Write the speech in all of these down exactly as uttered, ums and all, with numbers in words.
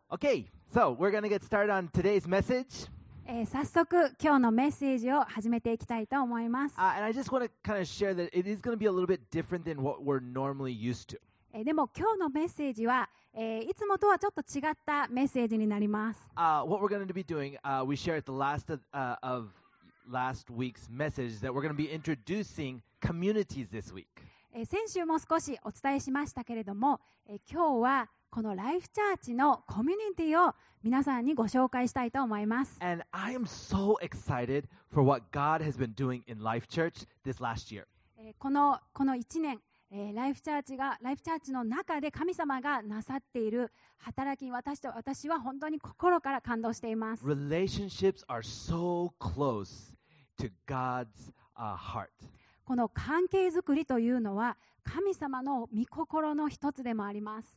Okay, so we're going to get started on today's message. えー、早速今日のメッセージを始めていきたいと思います。 Uh, and I just want to kind of share that it is going to be a little bit different than what we're normally used to. えー、でも今日のメッセージは、えー、いつもとはちょっと違ったメッセージになります。 Uh, what we're going to be doing, uh, we shared at the last of, uh, of last week's message that we're going to be introducing communities this week. えー、先週も少しお伝えしましたけれども、えー、今日はこのライフチャーチのコミュニティを皆さんにご紹介したいと思います。 And I am so excited for what God has been doing in Life Church this last year. えー、このこのいちねん、えー、ライフチャーチがライフチャーチの中で神様がなさっている働き、私と私は本当に心から感動しています。 Relationships are so close to God's uh, heart. この関係づくりというのは神様の御心の一つでもあります。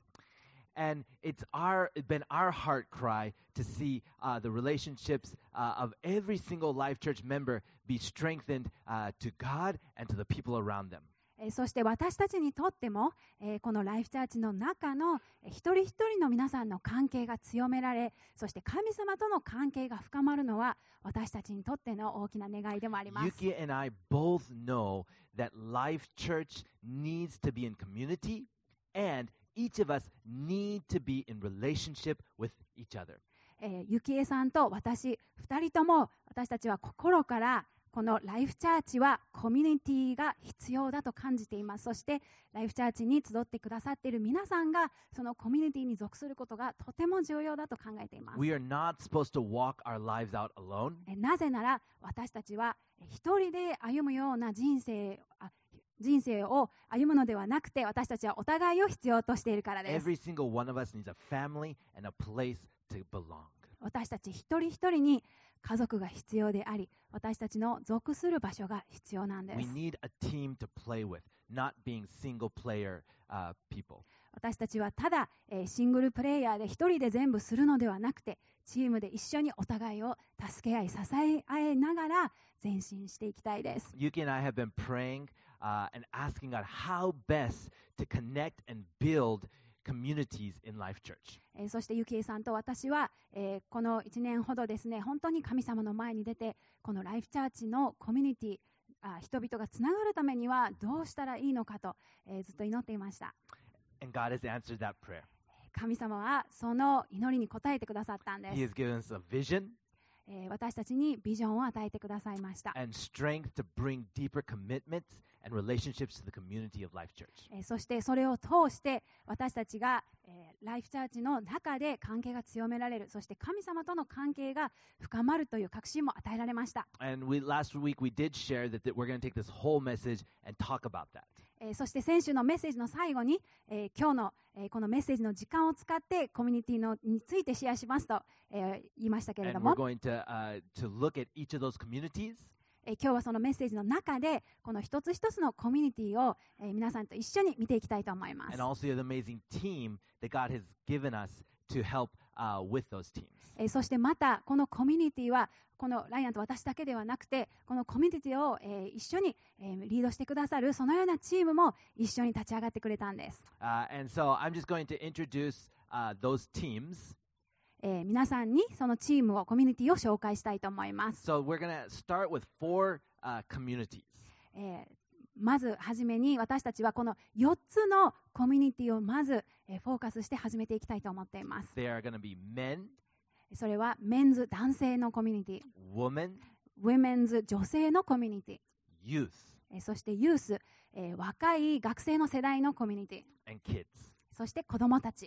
And it's our it's been our heart cry to see uh, the relationships uh, of every single Life Church member be strengthened uh, to God and to the people around them. えー、そして私たちにとっても、えー、このライフチャーチの中のえー一人一人の皆さんの関係が強められ、そして神様との関係が深まるのは私たちにとっての大きな願いでもあります。 Yuki and I both know that Life Church needs to be in community, and each of us need to be in relationship with each other. えー、ゆきえさんと私二人とも私たちは心からこのライフチャーチはコミュニティが必要だと感じています。そしてライフチャーチに集ってくださっている皆さんがそのコミュニティに属することがとても重要だと考えています。 We are not supposed to walk our lives out alone. えなぜなら私たちは一人で歩むような人生あ人生を歩むのではなくて、私たちはお互いを必要としているからです。 Every single one of us needs a family and a place to belong. 私たち一人一人に家族が必要であり、私たちの属する場所が必要なんで We す。 need a team to play with, not being single player uh, people. 私たちはただ、えーシングルプレイヤーで一人で全部するのではなくて、チームで一緒にお互いを助け合い支え合いながら前進していきたいです。 Yuki and I have been praying uh, and asking God how best to connect and build communities in Life Church. えーそしてゆきえさんと私は、えーこのいちねんほどですね、本当に神様の前に出て、このライフチャーチのコミュニティ、あ人々がつながるためにはどうしたらいいのかと、えーずっと祈っていました。 And God has answered that prayer. 神様はその祈りに応えてくださったんで He す。 has given us a vision えー私たちにビジョンを与えてくださいました。 and strength to bring deeper commitments and relationships to the community of Life Church. えーそしてそれを通して私たちが、えーライフチャーチの中で関係が強められる、そして神様との関係が深まるという確信も与えられました。 And we last week we did share that, that we're going to take this whole message and talk about that. えーそして先週のメッセージの最後に、えー今日の、えーこのメッセージの時間を使ってコミュニティのについてシェアしますと、えー言いましたけれど And we're も、 going to uh, to look at each of those communities えー今日はそのメッセージの中でこの一つ一つのコミュニティを、えー皆さんと一緒に見ていきたいと思います。 and also the amazing team that God has given us to help uh, with those teams. えーそしてまたこのコミュニティはこのライアンと私だけではなくて、このコミュニティを、えー一緒に、えーリードしてくださるそのようなチームも一緒に立ち上がってくれたんです。 Uh, and so I'm just going to introduce uh, those teams. えー皆さんにそのチームをコミュニティを紹介したいと思います。 So we're going to start with four uh, communities. えーまずはじめに私たちはこのよっつのコミュニティをまず、えーフォーカスして始めていきたいと思っています。 They are going to be men, それはメンズ男性のコミュニティ、 women, ウィメンズ女性のコミュニティ、 youth, えーそしてユース、えー若い学生の世代のコミュニティ、 and kids. そして子どもたち。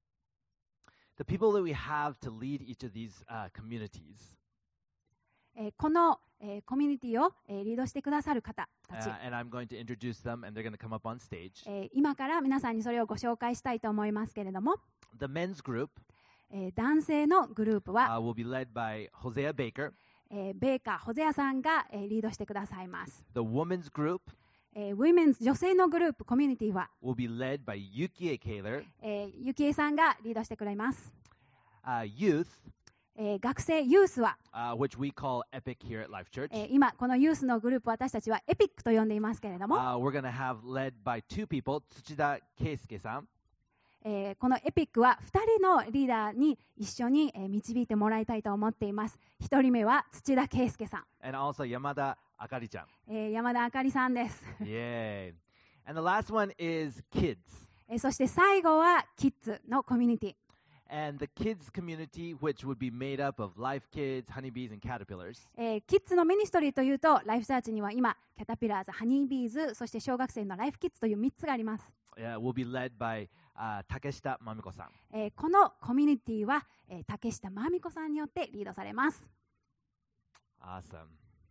The people that we have to lead each of these uh, communities, えーこの、えーコミュニティを、えーリードしてくださる方たち、 uh, and I'm going to introduce them, and they're going to come up on stage. えー今から皆さんにそれをご紹介したいと思いますけれども、 The men's group えー男性のグループは、 uh, will be led by Hosea Baker. えーベーカー・ホゼアさんが、えーリードしてくださいます。 The women's group えーウィメンズ女性のグループコミュニティは、 will be led by Yukie Kaler. えーゆきえさんがリードしてくれます。 Uh, youth, えー学生ユースは、 uh, which we call EPIC here at Life Church. えー今このユースのグループ私たちはエピックと呼んでいますけれども、 Uh, we're going to have led by two people, Tsuchida Keisuke-san えーこのエピックはふたりのリーダーに一緒に、えー導いてもらいたいと思っています。ひとりめは土田圭介さん、 and also Yamada Akari-chan. えー山田あかりさんです。 Yay. And the last one is kids. えーそして最後はキッズのコミュニティ。 And the kids community, which would be made up of Life Kids, Honeybees, and Caterpillars, えーキッズのミニストリーというと、ライフチャーチには今キャタピラーズ、ハニービーズ、そして小学生のライフキッズというみっつがあります。 uh, will be led by uh, Takeshita Mamiko-san. えーこのコミュニティは、えー竹下真美子さんによってリードされます。 Awesome.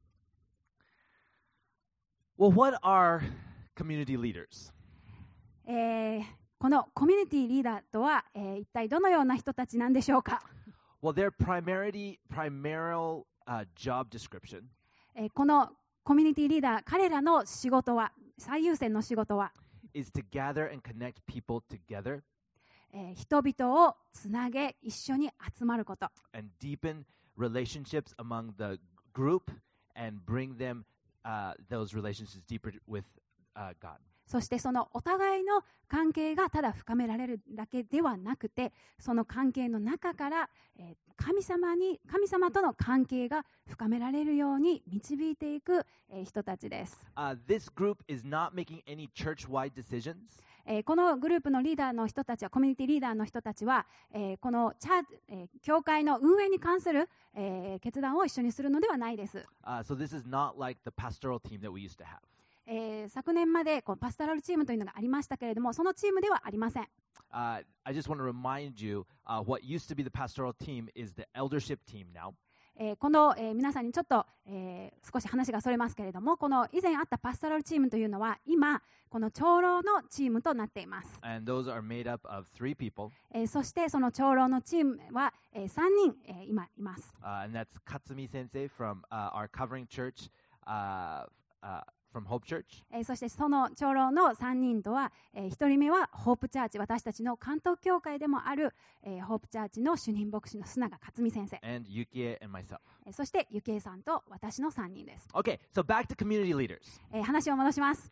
Well, what are community leaders? えーこのコミュニティリーダーとは、えー一体どのような人たちなんでしょうか。 Well, their primarily, primary uh, job description えーこのコミュニティリーダー、彼らの仕事は、最優先の仕事は、 is to gather and connect people together えー人々をつなげ、一緒に集まること、 and deepen relationships among the group and bring them uh, those relationships deeper with uh, God. そしてそのお互いの関係がただ深められるだけではなくて、その関係の中から、えー神様に神様との関係が深められるように導いていく、えー人たちです。 Uh, this group is not making any church-wide decisions. えーこのグループのリーダーの人たちは、コミュニティリーダーの人たちは、えーこのチャー、えー教会の運営に関する、えー決断を一緒にするのではないです。 Uh, so this is not like the pastoral team that we used to have. えー昨年までこうパスタラルチームというのがありましたけれども、そのチームではありません。 Uh, I just want to remind you, uh, what used to be the pastoral team is the eldership team now. えーこの、えー皆さんにちょっと、えー少し話がそれますけれども、この以前あったパスタラルチームというのは今この長老のチームとなっています。 And those are made up of three people, えーそしてその長老のチームは、えーさんにん、えー今います。 uh, and that's Katsumi Sensei from uh, our covering church, uh, uh, from Hope Church. えーそしてその長老のさんにんとは、えーひとりめはホープチャーチ、私たちの関東教会でもある、えーホープチャーチの主任牧師の須永克美先生、 And Yukie and myself. えーそしてゆきえさんと私のさんにんです。 Okay, so back to community leaders. えー話を戻します。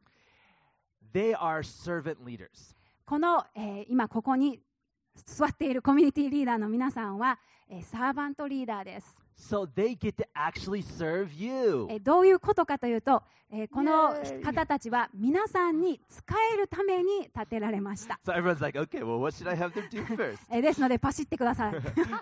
They are servant leaders. この、えー今ここに座っているコミュニティリーダーの皆さんは、えーサーバントリーダーです。 So they get to actually serve you. えーどういうことかというと、えーこの方たちは皆さんに仕えるために立てられました。 So everyone's like, okay, well, what should I have them do first? えーですのでパシってください。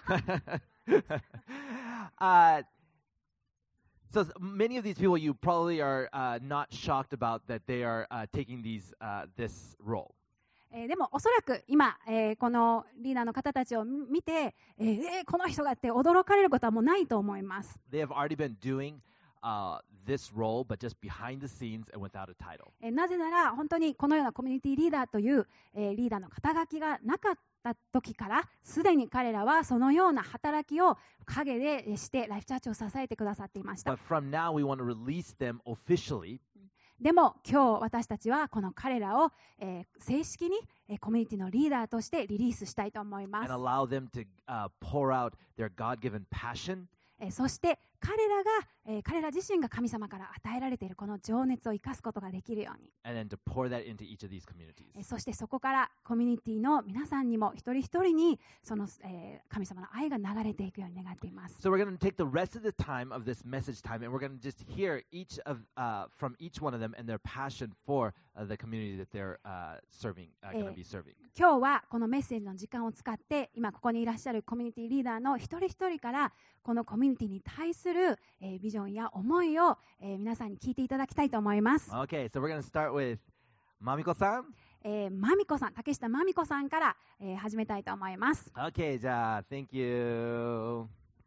uh, so s- many of these people, you probably are uh, not shocked about that they are uh, taking these uh, this role. えーでもおそらく今、えーこのリーダーの方たちを見て、えーえーこの人がって驚かれることはもうないと思います。 They have already been doing uh, this role, but just behind the scenes and without a title. えーなぜなら本当にこのようなコミュニティリーダーという、えーリーダーの肩書きがなかった時からすでに彼らはそのような働きを陰でえーしてライフチャーチを支えてくださっていました。 But from now, we want to release them officially でも今日私たちはこの彼らを、えー正式に、えーコミュニティのリーダーとしてリリースしたいと思いま and す。 allow them to uh, pour out their God-given passion えーそして彼らが、えー彼ら自身が神様から与えられているこの情熱を生かすことができるように、 and then to pour that into each of these communities. えーそしてそこからコミュニティの皆さんにも一人一人にその、えー神様の愛が流れていくように願っています。 So we're going to take the rest of the time of this message time, and we're going to just hear each of uh, from each one of them and their passion for uh, the community that they're uh, serving, uh, going to Eh. be serving. 今日はこのメッセージの時間を使って今ここにいらっしゃるコミュニティリーダーの一人一人からこのコミュニティに対する、えービジョンや思いを、えー皆さんに聞いていただきたいと思います。 Okay, so we're going to start with Mamiko-san. えー、まみこさん、竹下まみこさんから、えー始めたいと思います。 Okay, じゃあ thank you.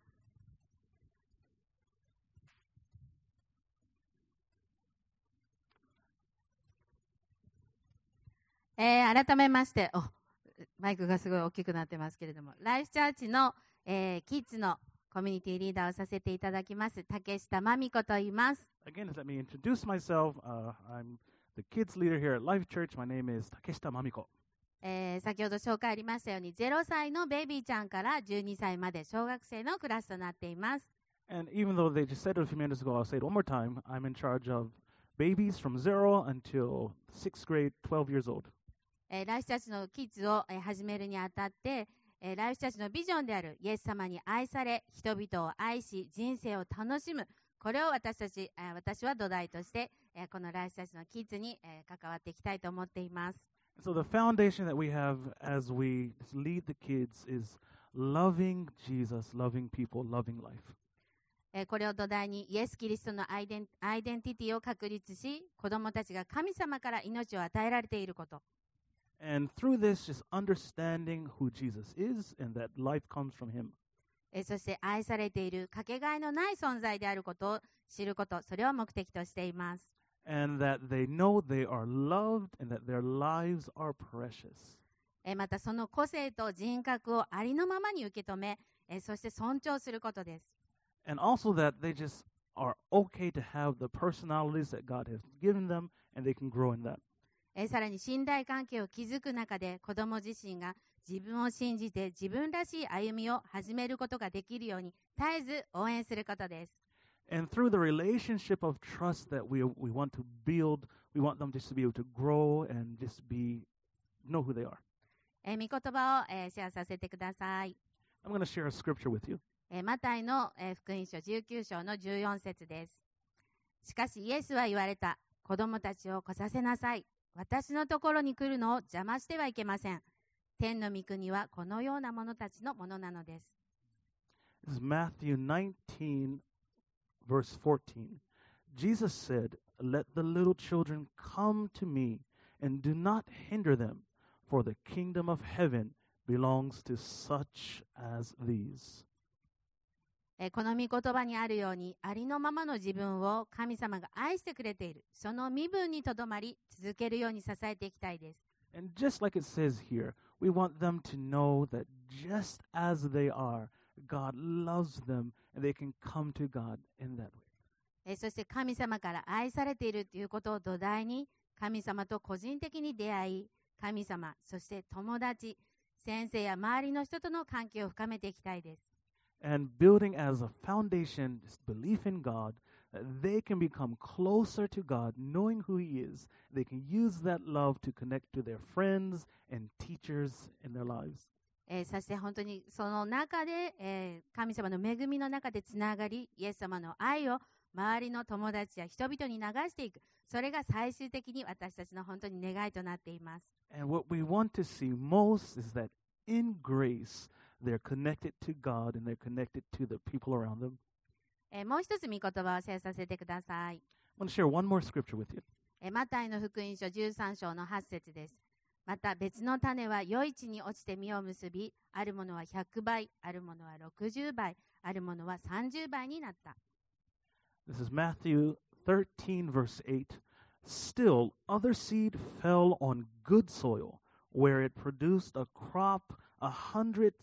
えー改めましておマイクがすごい大きくなってますけれども、ライフチャーチの、えーキッズのコミュニティリーダーをさせていただきます竹下真美子と言います。 Again, let me introduce myself. Uh, I'm the kids leader here at Life Church. My name is Takeshita Mamiko. えー先ほど紹介ありましたようにゼロさいのベイビーちゃんからじゅうにさいまで小学生のクラスとなっています。 And even though they just said it a few minutes ago, I'll say it one more time. I'm in charge of babies from zero until sixth grade, twelve years old. えー、ライフチャーチのキッズを、えー、始めるにあたって、えー、ライフチャーチのビジョンであるイエス様に愛され、人々を愛し、人生を楽しむ、これを私たち、えー、私は土台として、えー、このライフチャーチのキッズに、えー、関わっていきたいと思っています。 So the foundation that we have as we lead the kids is loving Jesus, loving people, loving life. えー、これを土台にイエス・キリストのアイデン、アイデンティティを確立し、子供たちが神様から命を与えられていること。 And through this, just understanding who Jesus is and that life comes from him. えー、そして愛されているかけがえのない存在であることを知ること、それを目的としています。 And that they know they are loved and that their lives are precious. えー、またその個性と人格をありのままに受け止め、えー、そして尊重することです。 And also that they just are okay to have the personalities that God has given them and they can grow in that. えー、さらに信頼関係を築く中で子供自身が自分を信じて自分らしい歩みを始めることができるように絶えず応援することです。 And through the relationship of trust that we we want to build, we want them just to be able to grow and just be know who they are. えー、御言葉を、えー、シェアさせてください。 I'm going to share a scripture with you. えー、マタイの、えー、福音書じゅうきゅう章のじゅうよん節です。しかしイエスは言われた。子供たちを来させなさい。私のところに来るのを邪魔してはいけません。天の御国はこのような者たちのものなのです。 This is Matthew nineteen, verse fourteen. Jesus said, "Let the little children come to me, and do not hinder them, for the kingdom of heaven belongs to such as these." えー、この御言葉にあるように、ありのままの自分を神様が愛してくれている。その身分にとどまり、続けるように支えていきたいです。 And just like it says here, we want them to know that just as they are, God loves them and they can come to God in that way. えー、そして神様から愛されているということを土台に、神様と個人的に出会い、神様、そして友達、先生や周りの人との関係を深めていきたいです。 And building as a foundation this belief in God, that they can become closer to God, knowing who He is. They can use that love to connect to their friends and teachers in their lives. えー、そして本当にその中で、えー、神様の恵みの中でつながり、イエス様の愛を周りの友達や人々に流していく。それが最終的に私たちの本当に願いとなっています。 And what we want to see most is that in grace, they're connected to God and they're connected to the people around them. えー、もう一つ御言葉をシェアさせてください。 I want to share one more scripture with you. えー、マタイの福音書じゅうさん章のはち節です。また別の種は余市に落ちて実を結び、あるものはひゃくばい、あるものはろくじゅうばい、あるものはさんじゅうばいになった。 This is Matthew thirteen, verse eight. Still, other seed fell on good soil, where it produced a crop a hundred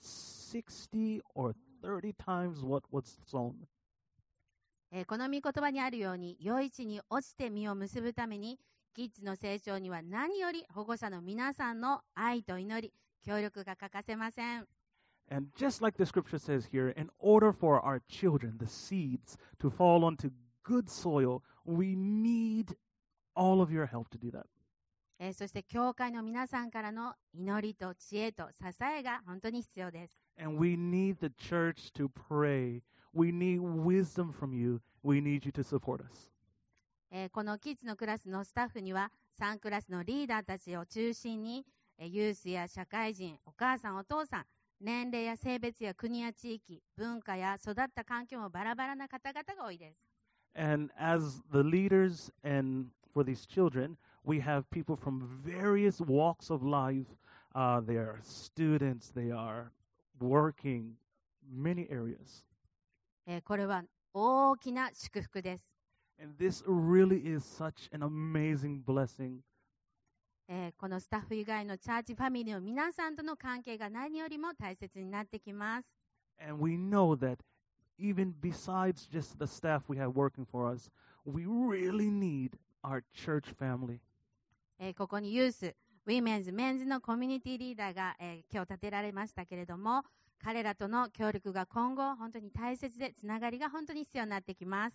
sixty or thirty times what was sown. えー、この御言葉にあるように、余市に落ちて実を結ぶために、キッズの成長には何より保護者の皆さんの愛と祈り、協力が欠かせません。 And just like the scripture says here, in order for our children, the seeds, to fall onto good soil, we need all of your help to do that. えー、そして教会の皆さんからの祈りと知恵と支えが本当に必要です。 And we need the church to pray. We need wisdom from you. We need you to support us. えー、このキッズのクラスのスタッフにはさんクラスのリーダーたちを中心に、えー、ユースや社会人、お母さん、お父さん、年齢や性別や国や地域、文化や育った環境もバラバラな方々が多いです。 And as the leaders and for these children, we have people from various walks of life. Uh, they are students, they are working many areas. えー、これは大きな祝福です。 And this really is such an amazing blessing. えー、このスタッフ以外のチャーチファミリーの皆さんとの関係が何よりも大切になってきます。 And we know that even besides just the staff we have working for us, we really need our church family. えー、ここにユース、ウィメンズ、メンズのコミュニティリーダーが、えー、今日立てられましたけれども、彼らとの協力が今後本当に大切で、つながりが本当に必要になってきます。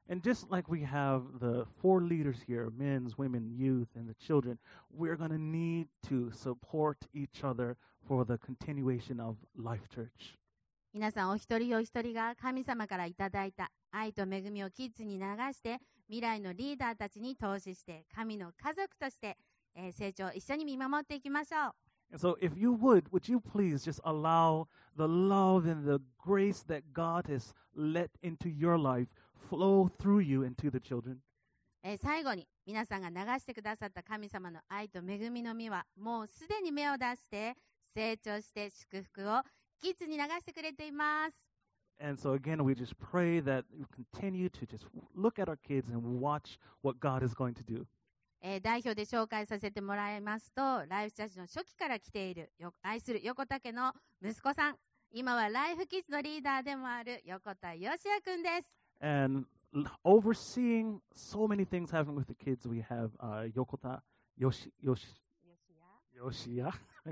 And just like we have the four leaders here, men's, women, youth, and the children, we're going to need to support each other for the continuation of Life Church. 皆さんお一人お一人が神様からいただいた愛と恵みをキッズに流して未来のリーダーたちに投資して神の家族として、えー、成長を一緒に見守っていきましょう。 And so if you would, would you please just allow the love and the grace that God has let into your life flow through you into the children? えー、最後に皆さんが流してくださった神様の愛と恵みの実はもうすでに芽を出して成長して祝福をキッズに流してくれています。 And so again, we just pray that you continue to just look at our kids and watch what God is going to do. えー、代表で紹介させてもらいますと、ライフチャーチの初期から来ているよ愛する横田家の息子さん、今はライフキッズのリーダーでもある横田よしやくんです。 And overseeing so many things happening with the kids, we have uh, Yokota Yoshi Yoshi Yoshiya.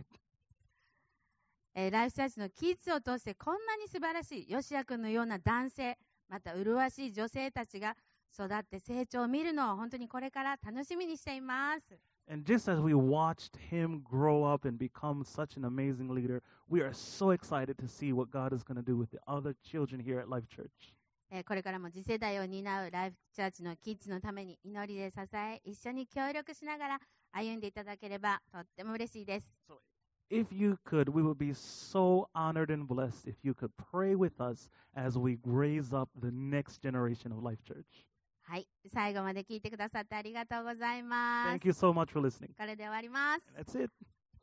えー、ライフチャーチのキッズを通してこんなに素晴らしいよしやくんのような男性、また麗しい女性たちが育って成長を見るのを本当にこれから楽しみにしています。 And just as we watched him grow up and become such an amazing leader, we are so excited to see what God is going to do with the other children here at Life Church. えー、これからも次世代を担うライフチャーチのキッズのために祈りで支え、一緒に協力しながら歩んでいただければとっても嬉しいです。 So if you could, we would be so honored and blessed if you could pray with us as we raise up the next generation of Life Church. はい、最後まで聞いてくださってありがとうございます。 Thank you so much for listening. これで終わります。 That's it.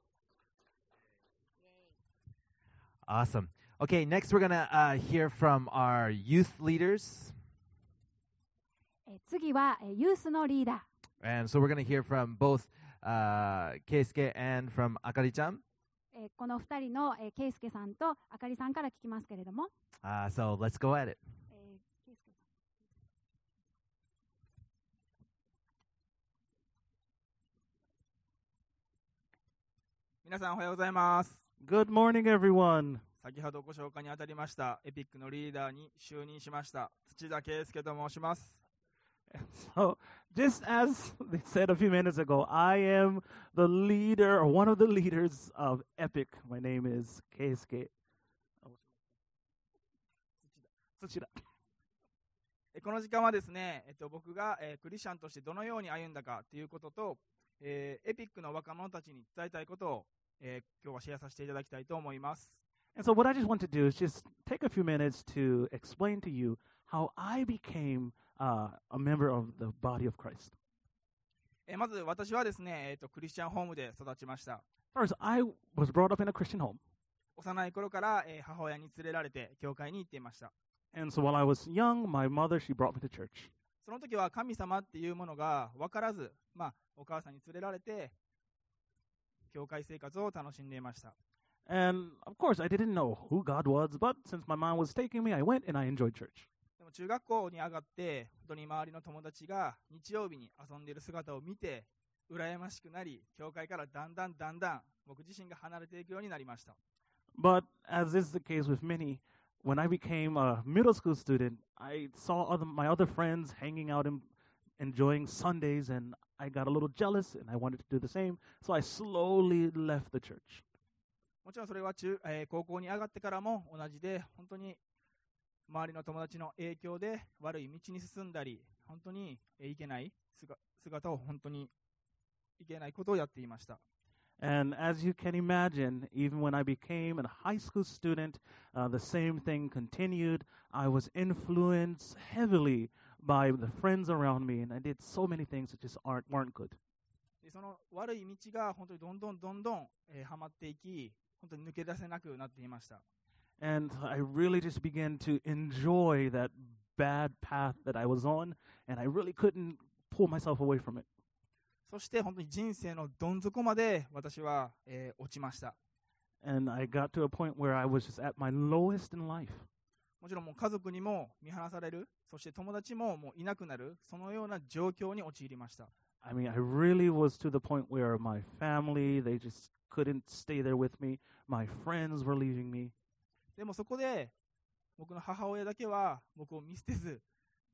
Awesome. Okay, next we're going to uh, hear from our youth leaders. えー次は、えーユースのリーダー、 And so we're going to hear from both uh, Keisuke and from Akari-chan. えーこのふたりの、えー、ケイスケさんとあかりさんから聞きますけれども、 Uh, so let's go at it. えーケイスケさん皆さんおはようございます。 Good morning, everyone. 先ほどご紹介にあたりましたエピックのリーダーに就任しました土田圭介と申します。 So, just as they said a few minutes ago, I am the leader or one of the leaders of Epic. My name is Keisuke. 土田。 えこの時間はですね、えっと、僕が、えークリスチャンとしてどのように歩んだかということと、えーエピックの若者たちに伝えたいことを、えー今日はシェアさせていただきたいと思います。 And so what I just want to do is just take a few minutes to explain to you how I became uh, a member of the body of Christ. えーまず私はですね、えっと、クリスチャンホームで育ちました。 First, I was brought up in a Christian home. 幼い頃から、えー母親に連れられて教会に行っていました。 And so while I was young, my mother, she brought me to church. その時は神様っていうものが分からず、まあ、お母さんに連れられて教会生活を楽しんでいました。 And of course, I didn't know who God was, but since my mom was taking me, I went and I enjoyed church. でも中学校に上がって本当に周りの友達が日曜日に遊んでいる姿を見て羨ましくなり、教会からだんだんだんだん僕自身が離れていくようになりました。 But as is the case with many, when I became a middle school student, I saw other, my other friends hanging out and enjoying Sundays, and I got a little jealous, and I wanted to do the same. So I slowly left the church. もちろんそれは中、えー高校に上がってからも同じで、本当に周りの友達の影響で悪い道に進んだり、本当に、えーいけない姿姿を本当にいけないことをやっていました。 And as you can imagine, even when I became a high school student, uh, the same thing continued. I was influenced heavily by the friends around me, and I did so many things that just aren't, weren't good. でその悪い道が本当にどんどんどんどん、えー、はまっていき、本当に抜け出せなくなっていました。 And I really just began to enjoy that bad path that I was on, and I really couldn't pull myself away from it. そして本当に人生のどん底まで私は、えー落ちました。 And I got to a point where I was just at my lowest in life. もちろんもう家族にも見放される、そして友達ももういなくなる、そのような状況に陥りました。 I mean, I really was to the point where my family, they just couldn't stay there with me. My friends were leaving me. でもそこで僕の母親だけは僕を見捨てず、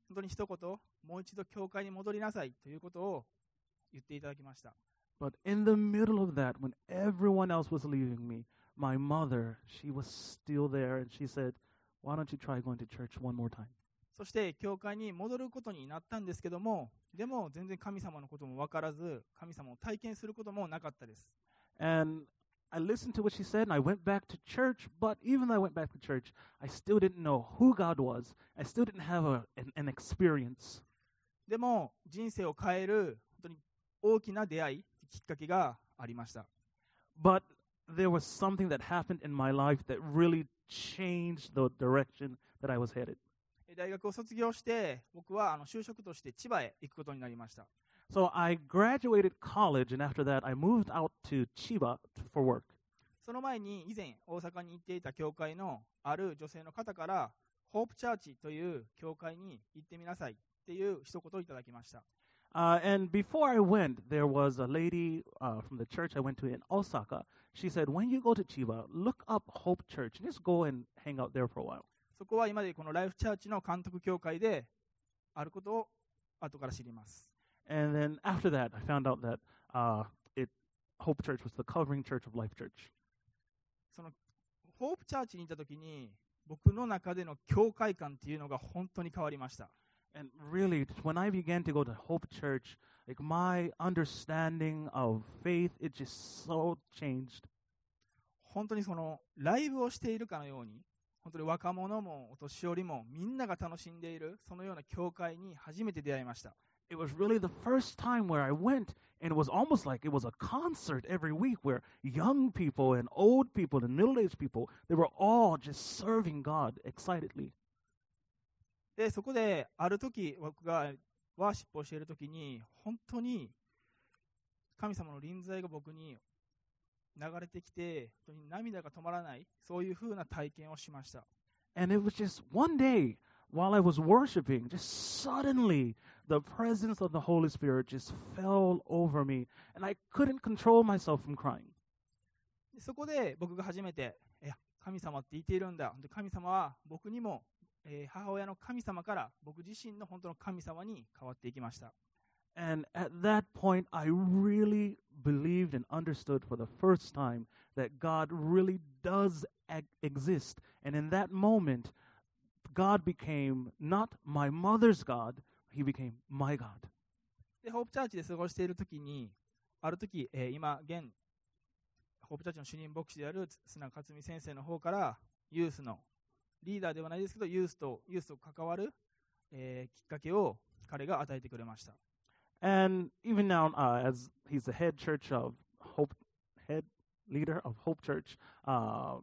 本当に一言、もう一度教会に戻りなさいということを言っていただきました。 But in the middle of that, when everyone else was leaving me, my mother, she was still there, and she said, "Why don't you try going to church one more time?" そして教会に戻ることになったんですけども、でも全然神様のことも分からず、神様を体験することもなかったです。 And I listened to what she said, and I went back to church, but even though I went back to church, I still didn't know who God was. I still didn't have a, an, an experience. でも人生を変える本当に大きな出会い、きっかけがありました。 But there was something that happened in my life that really changed the direction that I was headed. 大学を卒業して、僕はあの就職として千葉へ行くことになりました。 So I graduated college, and after that, I moved out to Chiba for work. その前に以前大阪に行っていた教会のある女性の方から、ホープチャーチという教会に行ってみなさいっていう一言をいただきました。 Uh, and before I went, there was a lady uh, from the church I went to in Osaka. She said, when you go to Chiba, look up Hope Church and just go and hang out there for a while. そこは今でこのライフチャーチの監督教会であることを後から知ります。 And then after that, I found out that uh, it, Hope Church was the covering church of Life Church. そのホープチャーチに行った時に、僕の中での教会観っていうのが本当に変わりました。 And really, when I began to go to Hope Church, like my understanding of faith, it just so changed. 本当にそのライブをしているかのように、本当に若者もお年寄りもみんなが楽しんでいるそのような教会に初めて出会いました。 It was really the first time where I went, and it was almost like it was a concert every week where young people and old people and middle-aged people, they were all just serving God excitedly. で、そこである時僕がワーシップをしている時に本当に神様の臨在が僕に流れてきて、本当に涙が止まらない、そういう風な体験をしました。 And it was just one day while I was worshiping, just suddenly the presence of the Holy Spirit just fell over me, and I couldn't control myself from crying. そこで僕が初めて、いや、神様って言っているんだ。神様は僕にも、えー、母親の神様から僕自身の本当の神様に変わっていきました。 And at that point, I really believed and understood for the first time that God really does ag- exist. And in that moment, God became not my mother's God, He became my God. で、ホープチャーチで過ごしているときに、あるとき、えー、今、現ホープチャーチの主任牧師である須永克美先生の方から、ユースのリーダーではないですけど、ユースとユースと関わる、えー、きっかけを彼が与えてくれました。 And even now, uh, as he's the head church of Hope, head leader of Hope Church, uh,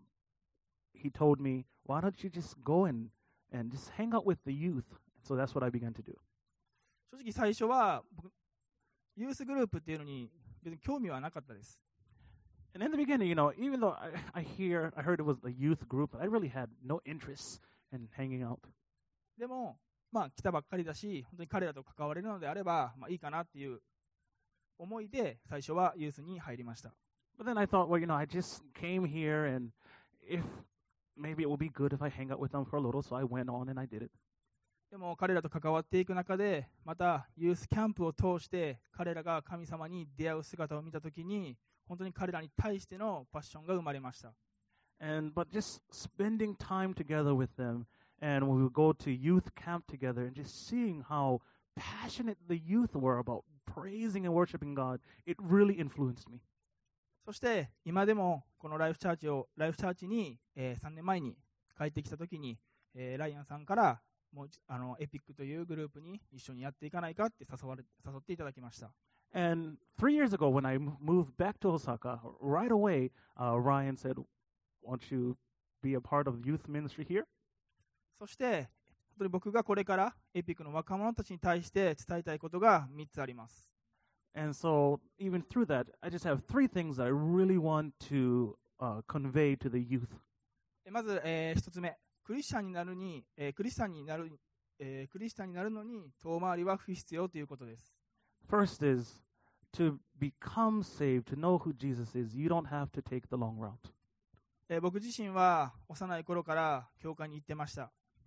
he told me, why don't you just go and, and just hang out with the youth? So that's what I began to do. 正直最初は僕ユースグループっていうのに別に興味はなかったです。 And in the beginning, you know, even though I, I hear, I heard it was a youth group, I really had no interest in hanging out. でも、まあ来たばっかりだし、本当に彼らと関われるのであれば、まあいいかなっていう思いで最初はユースに入りました。 But then I thought, well, you know, I just came here, and if maybe it would be good if I hang out with them for a little, so I went on and I did it. でも彼らと関わっていく中で、またユースキャンプを通して彼らが神様に出会う姿を見たときに、本当に彼らに対してのパッションが生まれました。 And but just spending time together with them, and we would go to youth camp together, and just seeing how passionate the youth were about praising and worshiping God, it really influenced me. そして今でもこのライフチャーチをライフチャーチに、えー、さんねんまえに帰ってきたときに、えー、ライアンさんからもうあのエピックというグループに一緒にやっていかないかって誘われ誘っていただきました。 And three years ago, when I moved back to Osaka, right away, uh, Ryan said, "Won't you be a part of the youth ministry here?" そして本当に僕がこれからエピックの若者たちに対して伝えたいことがみっつあります。 And so, even through that, I just have three things that I really want to uh, convey to the youth. まず、えー、一つ目、クリスチャンになるに、えー、クリスチャンになる、えー、クリスチャンになるのに遠回りは不必要ということです。 First is to become saved, to know who Jesus is. You don't have to take the long route. えー、僕自身は幼い頃から教会に行ってました。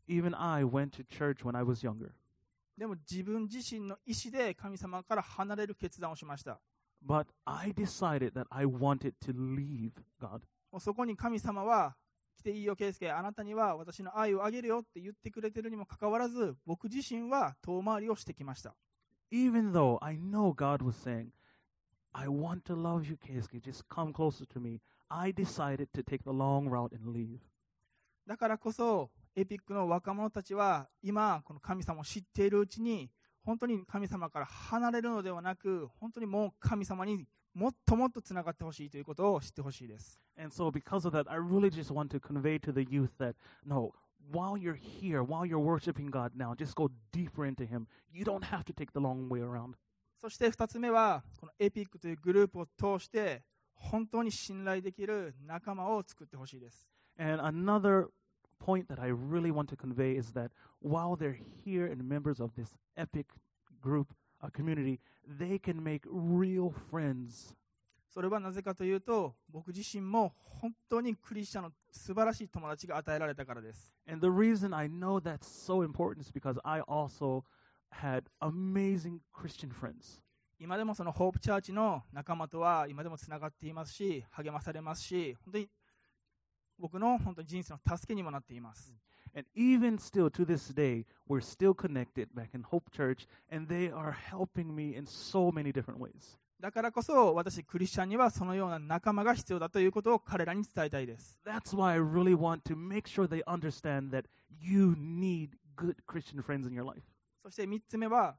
Even I went to church when I was younger. でも自分自身の意思で神様から離れる決断をしました。 But I decided that I wanted to leave God. もうそこに神様は、来ていいよ、圭介、あなたには私の愛をあげるよって言ってくれてるにもかかわらず、僕自身は遠回りをしてきました。 Even though I know God was saying, I want to love you, Keisuke, just come closer to me, I decided to take the long route and leave. だからこそ、エピックの若者たちは、今、この神様を知っているうちに、本当に神様から離れるのではなく、本当にもう神様にもっともっとつながってほしいということを知ってほしいです。 And so because of that, I really just want to convey to the youth that, no, while you're here, while you're worshiping God now, just go deeper into Him. You don't have to take the long way around. そしてふたつめは、このエピックというグループを通して、本当に信頼できる仲間を作ってほしいです。 And another point that I really want to convey is that while they're here and members of this epic group, a community, they can make real friends. それはなぜかというと、僕自身も本当にクリスチャンの素晴らしい友達が与えられたからです。 And the reason I know that's so important is because I also had amazing Christian friends. 今でもそのホープチャーチの仲間とは今でもつながっていますし、励まされますし、本当に僕の本当に人生の助けにもなっています。 And even still to this day, we're still connected back in Hope Church, and they are helping me in so many different ways. だからこそ私クリスチャンにはそのような仲間が必要だということを彼らに伝えたいです。 That's why I really want to make sure they understand that you need good Christian friends in your life. そしてみっつめは、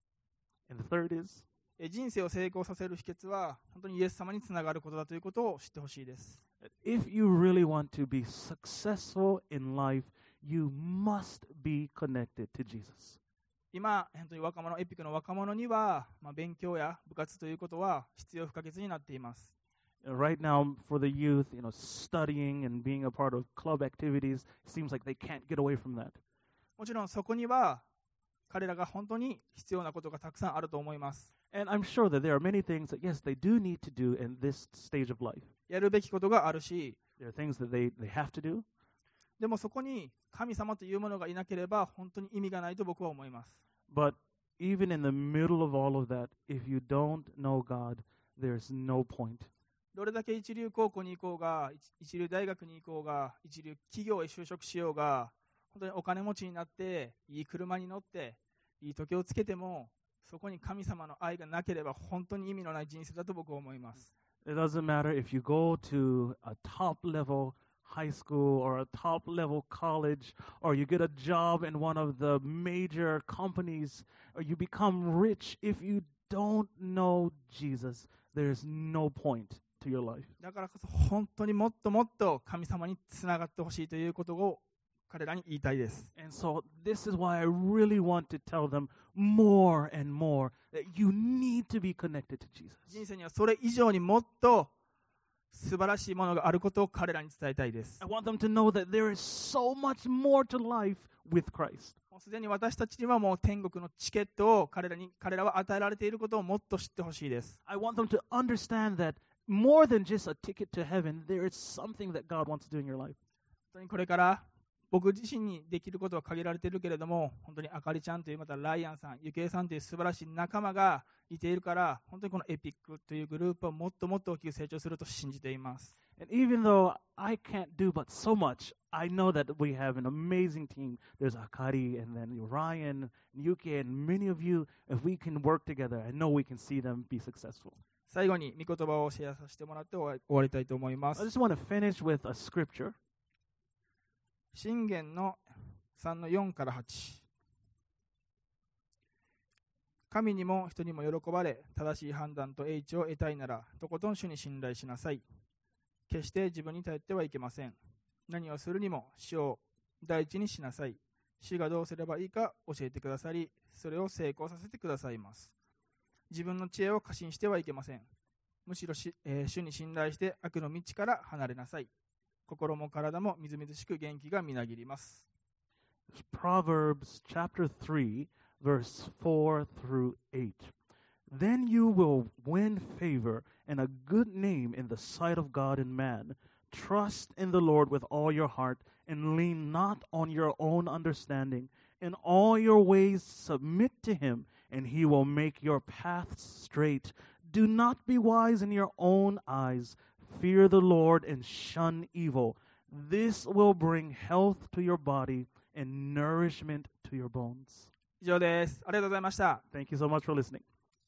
And the third is, え人生を成功させる秘訣は本当にイエス様につながることだということを知ってほしいです。 that if you really want to be successful in life, you must be connected to Jesus. 今、本当に若者、エピックの若者には、まあ、勉強や部活ということは必要不可欠になっています。 Uh, Right now, for the youth, you know, studying and being a part of club activities seems like they can't get away from that. もちろんそこには彼らが本当に必要なことがたくさんあると思います。 And I'm sure that there are many things that, yes, they do need to do in this stage of life. やるべきことがあるし、 There are things that they, they have to do. でもそこに神様というものがいなければ本当に意味がないと僕は思います。 But even in the middle of all of that, if you don't know God, there's no point. どれだけ一流高校に行こうが、一一流大学に行こうが、一流企業へ就職しようが、本当にお金持ちになって、いい車に乗って、いい時計をつけても、そこに神様の愛がなければ本当に意味のない人生だと僕は思います。 It doesn't matter if you go to a top level high school or a top level college, or you get a job in one of the major companies, or you become rich. If you don't know Jesus, there's no point to your life. だからこそ本当にもっともっと神様につながってほしいということを彼らに言いたいです。 And so this is why I really want to tell them more and more that you need to be connected to Jesus. 人生にはそれ以上にもっと素晴らしいものがあることを彼らに伝えたいです。 I want them to know that there is so much more to life with Christ. もうすでに私たちにはもう天国のチケットを彼らに彼らは与えられていることをもっと知ってほしいです。 I want them to understand that more than just a ticket to heaven, there is something that God wants to do in your life. 本当にこれから僕自身にできることは限られているけれども、本当にあかりちゃんというまたライアンさん、ゆきえさんという素晴らしい仲間がいているから、本当にこのエピックというグループはもっともっと大きく成長すると信じています。 And even though I can't do but so much, I know that we have an amazing team. There's Akari and then Ryan, Yuki, and many of you. If we can work together, I know we can see them be successful. 最後に御言葉をシェアさせてもらって終わり終わりたいと思いま I す。 just want to finish with a scripture. 箴言のさんのよんからはち。神にも人にも喜ばれ、正しい判断と英知を得たいなら、とことん主に信頼しなさい。決して自分に頼ってはいけません。何をするにも主を第一にしなさい。主がどうすればいいか教えてくださり、それを成功させてくださいます。自分の知恵を過信してはいけません。むしろし、えー主に信頼して悪の道から離れなさい。心も体もみずみずしく元気がみなぎります。 It's Proverbs chapter three, verse four through eight. Then you will win favor and a good name in the sight of God and man, Trust in the Lord with all your heart and lean not on your own understanding. In all your ways submit to him, and he will make your paths straight. Do not be wise in your own eyes. Fear the Lord and shun evil. This will bring health to your body and nourishment to your bones. 以上です。ありがとうございました。 Thank you so much for listening.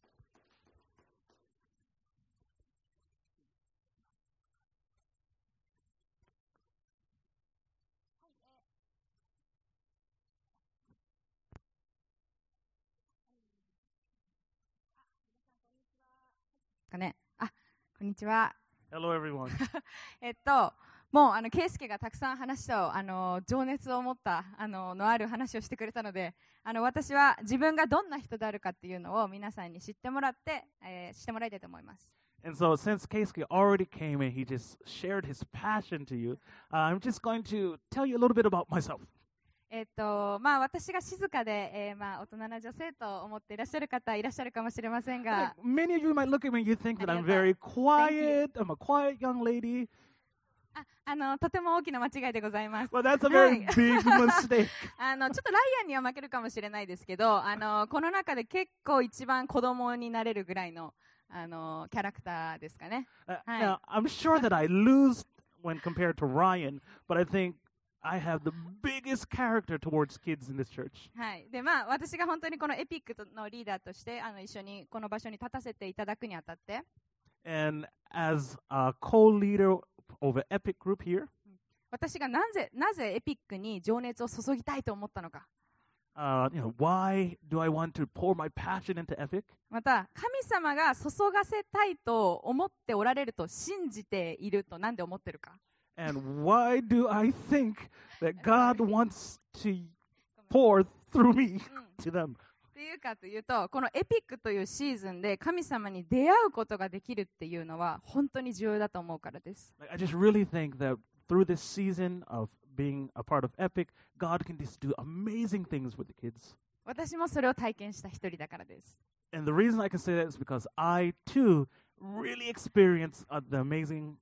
かね、あ、こんにちは。 Hello, everyone. えっと、もうあの圭介がたくさん話をあの情熱を持ったあののある話をしてくれたので、あの私は自分がどんな人であるかっていうのを皆さんに知ってもらって、えー、知ってもらいたいと思います。 And so, since Keisuke already came and he just shared his passion to you, uh, I'm just going to tell you a little bit about myself. えっとまあ、私が静かで、えーまあ、大人な女性と思っていらっしゃる方いらっしゃるかもしれませんが、 Many of you might look at me and you think that I'm very quiet. I'm a quiet young lady. ああのとても大きな間違いでございます。 Well, that's a very big mistake. あのちょっとライアンには負けるかもしれないですけど、あのこの中で結構一番子供になれるぐらいのあのキャラクターですかね。 Uh, Hi. now, I'm sure that I lose when compared to Ryan, but I think I have the biggest character towards kids in this church. はいでまあ、私が本当にこのエピックのリーダーとしてあの一緒にこの場所に立たせていただくにあたって、 And as a co-leader of an Epic group here, 私がなぜなぜエピックに情熱を注ぎたいと思ったのか、 uh, you know, why do I want to pour my passion into Epic? また神様が注がせたいと思っておられると信じているとなんで思ってるか。 And why do I think that God wants to pour through me to them? っていうかというと、このエピックというシーズンで神様に出会うことができるっていうのは本当に重要だと思うからです。 Like, I just really think that through this season of being a part of Epic, God can just do amazing things with the kids. 私もそれを体験した一人だからです。 And the reason I can say that is because I too really experience uh, the amazingness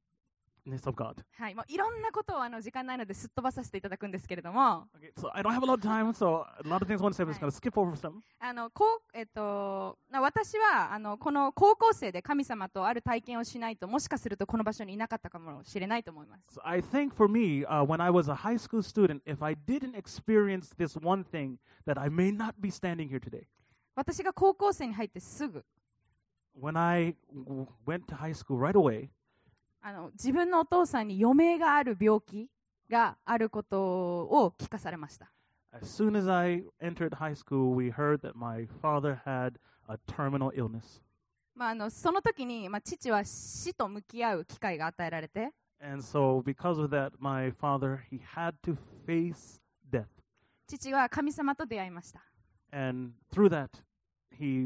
of God. はい、もういろんなことをあの時間ないのですっ飛ばさせていただくんですけれども、 Okay, so I don't have a lot of time, so a lot of things I want to say, I'm just going to skip over some. あのこうえっとな私はあのこの高校生で神様とある体験をしないともしかするとこの場所にいなかったかもしれないと思います。 So I think for me, uh, when I was a high school student, if I didn't experience this one thing, that I may not be standing here today. 私が高校生に入ってすぐ When I w- went to high school right away, あの自分のお父さんに余命がある病気があることを聞かされました。 as soon as I entered high school, we heard that my father had a terminal illness. まあ、あのその時に、まあ、父は死と向き合う機会が与えられて、 And so because of that, my father, he had to face death. 父は神様と出会いました。 And through that, he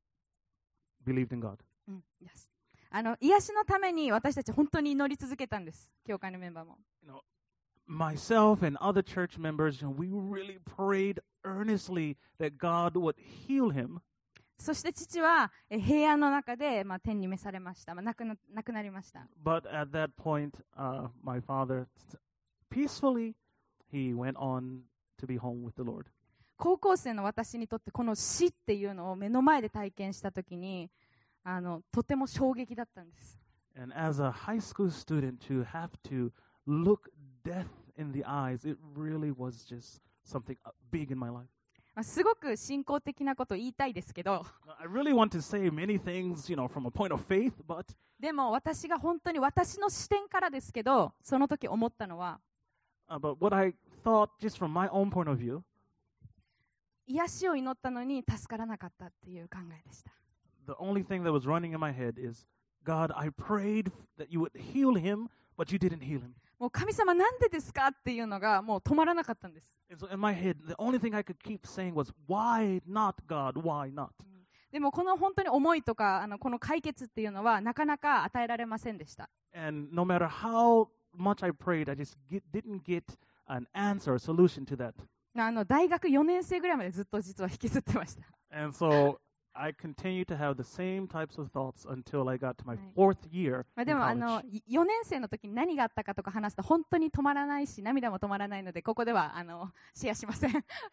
believed in God. うん、yes。あの癒しのために私たち本当に祈り続けたんです、教会のメンバーも。 You know, myself and other church members, you know, we really prayed earnestly that God would heal him. そして父はえ平安の中で、まあ、天に召されました、まあ、亡くな、亡くなりました。 But at that point, uh, my father, peacefully, he went on to be home with the Lord. 高校生の私にとってこの死っていうのを目の前で体験したときにあのとても衝撃だったんです。 And as a high school student, to have to look death in the eyes, it really was just something big in my life. まあ、すごく信仰的なことを言いたいですけど、 I really want to say many things, you know, from a point of faith, but でも私が本当に私の視点からですけど、その時思ったのは、 uh, but what I thought just from my own point of view, 癒しを祈ったのに助からなかったっていう考えでした。 the only thing that was running in my head is, God, I prayed that you would heal him, but you didn't heal him. もう神様なんでですかっていうのがもう止まらなかったんです。 And so in my head, the only thing I could keep saying was, why not, God? Why not? でもこの本当に思いとかあのこの解決っていうのはなかなか与えられませんでした。 And no matter how much I prayed, I just get, didn't get an answer, a solution to that. あの大学よねん生ぐらいまでずっと実は引きずってました。 And so I continued to have the same types of thoughts until I got to my はい fourth year まあ、 in でもあの college. よねん生の時に何があったかとか話すと本当に止まらないし涙も止まらないのでここではあのシェアしません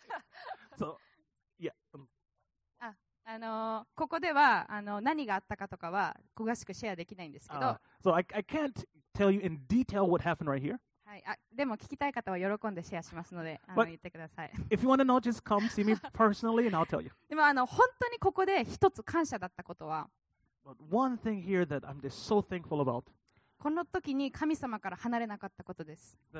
So, yeah. um, あのここではあの何があったかとかは詳しくシェアできないんですけど、 Uh, so I, I can't tell you in detail what happened right here. はい、あでも聞きたい方は喜んでシェアしますのであの But- 言ってください If you want to know, just come see me personally and I'll tell you. でもあの本当にここで一つ感謝だったことは But one thing here that I'm just so thankful about, この時に神様から離れなかったことです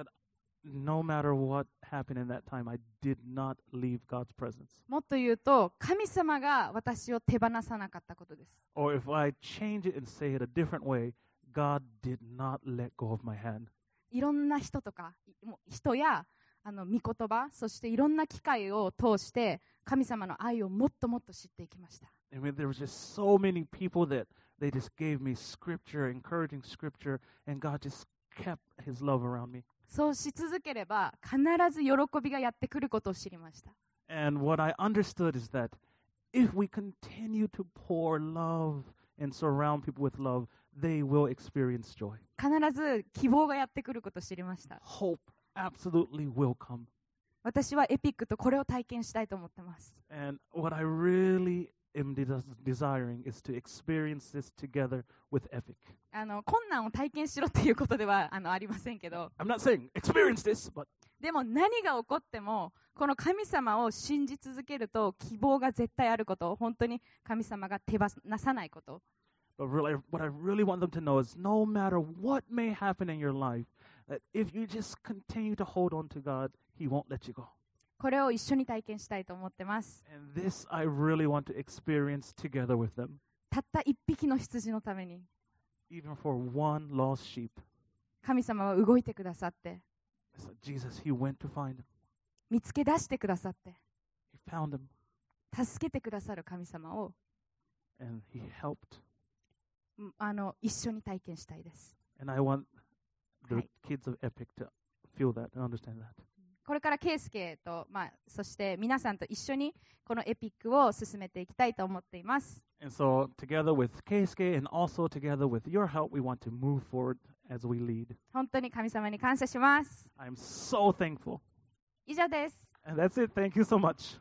no matter what happened in that time, I did not leave God's presence. もっと言うと神様が私を手放さなかったことです Or if I change it and say it a different way, God did not let go of my hand. いろんな人とかいもう人やあの御言葉そしていろんな機会を通して神様の愛をもっともっと知っていきました I mean, there was just so many people that they just gave me scripture, encouraging scripture, and God just kept His love around me. そうし続ければ必ず喜びがやってくることを知りました And what I understood is that if we continue to pour love and surround people with love, they will experience joy. 必ず希望がやってくることを知りました Hope absolutely will come. 私はエピックとこれを体験したいと思ってます And what I really am de- desiring is to experience this together with Epic. あの困難を体験しろっていうことではあのありませんけど I'm not saying experience this, but でも何が起こってもこの神様を信じ続けると希望が絶対あること本当に神様が手放さないこと But really, what I really want them to know is no matter what may happen in your life, that if you just continue to hold on to God, He won't let you go. これを一緒に体験したいと思ってます And this I really want to experience together with them, たった一匹の羊のために even for one lost sheep. 神様は動いてくださって So Jesus, He went to find him. 見つけ出してくださって He found him, 助けてくださる神様を and He helped. うんあの一緒に体験したいです And I want the Hi. kids of Epic to feel that and understand that. これからケイスケと、まあ、そして皆さんと一緒にこのエピックを進めていきたいと思っています And so, together with Keisuke and also together with your help, we want to move forward as we lead. 本当に神様に感謝します I'm so thankful. 以上です And that's it. Thank you so much.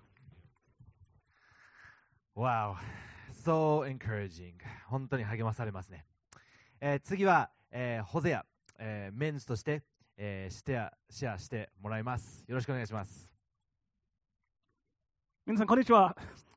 Wow, so encouraging. 本当に励まされますね。えー次は、えーホゼア、えーメンズとして、えーシェア、シェアしてもらいます。よろしくお願いします。 皆さん、こんにちは。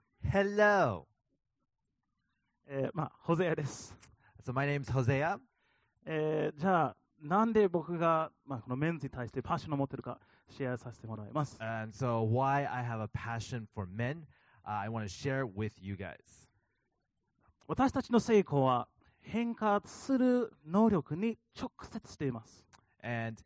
Hello. えーまあ、ホゼアです。 So my name's Hosea. えーじゃあ、なんで僕が、まあ、このメンズに対してパッションを持っているか、シェアさせてもらいます。 And so why I have a passion for men, uh, I want to share with you guys. 私たちの成功は、変化する能力に直接しています。 And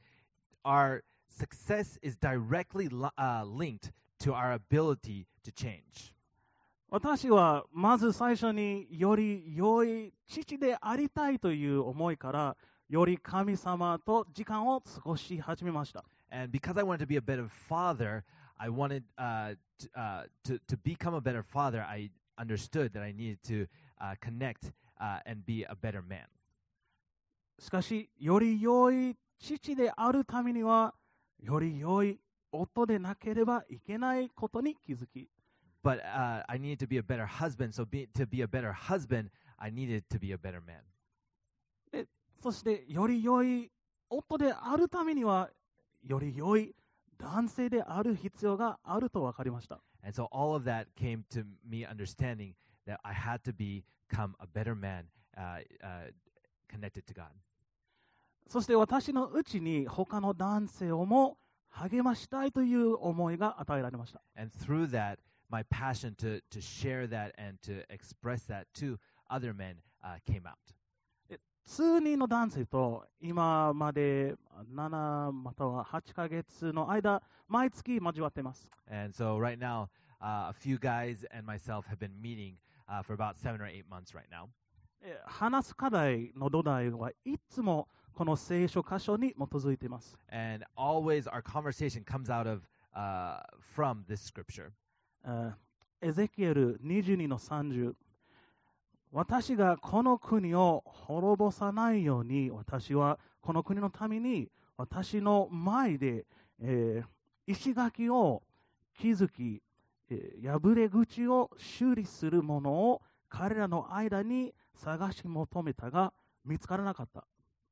our success is directly li- uh, linked to our ability to change. 私はまず最初により良い父でありたいという思いからより神様と時間を過ごし始めました。 And because I wanted to be a better father, I wanted uh, to, uh, to, to become a better father, I understood that I needed to uh, connect uh, and be a better man. しかし、より良い父であるためには、より良い夫でなければいけないことに気づき、 But uh, I needed to be a better husband, so be, to be a better husband, I needed to be a better man. でそして、より良い夫であるためには、より良い男性である必要があると分かりました。 And so all of that came to me understanding that I had to become a better man uh, uh, connected to God. そして私のうちに他の男性をも励ましたいという思いが与えられました。 And through that, my passion to, to share that and to express that to other men uh, came out. 数人の男性と今までななまたははちかげつの間、毎月交わっています。 And so right now, uh, a few guys and myself have been meeting uh, for about seven or eight months right now. え話す課題の土台はいつもこの聖書箇所に基づいています。 And always our conversation comes out of uh, from this scripture. えーエゼキエルにじゅうにのさんじゅう、私がこの国を滅ぼさないように、私はこの国のために私の前で、えー、石垣を築き、えー、破れ口を修理するものを彼らの間に探し求めたが見つからなかった。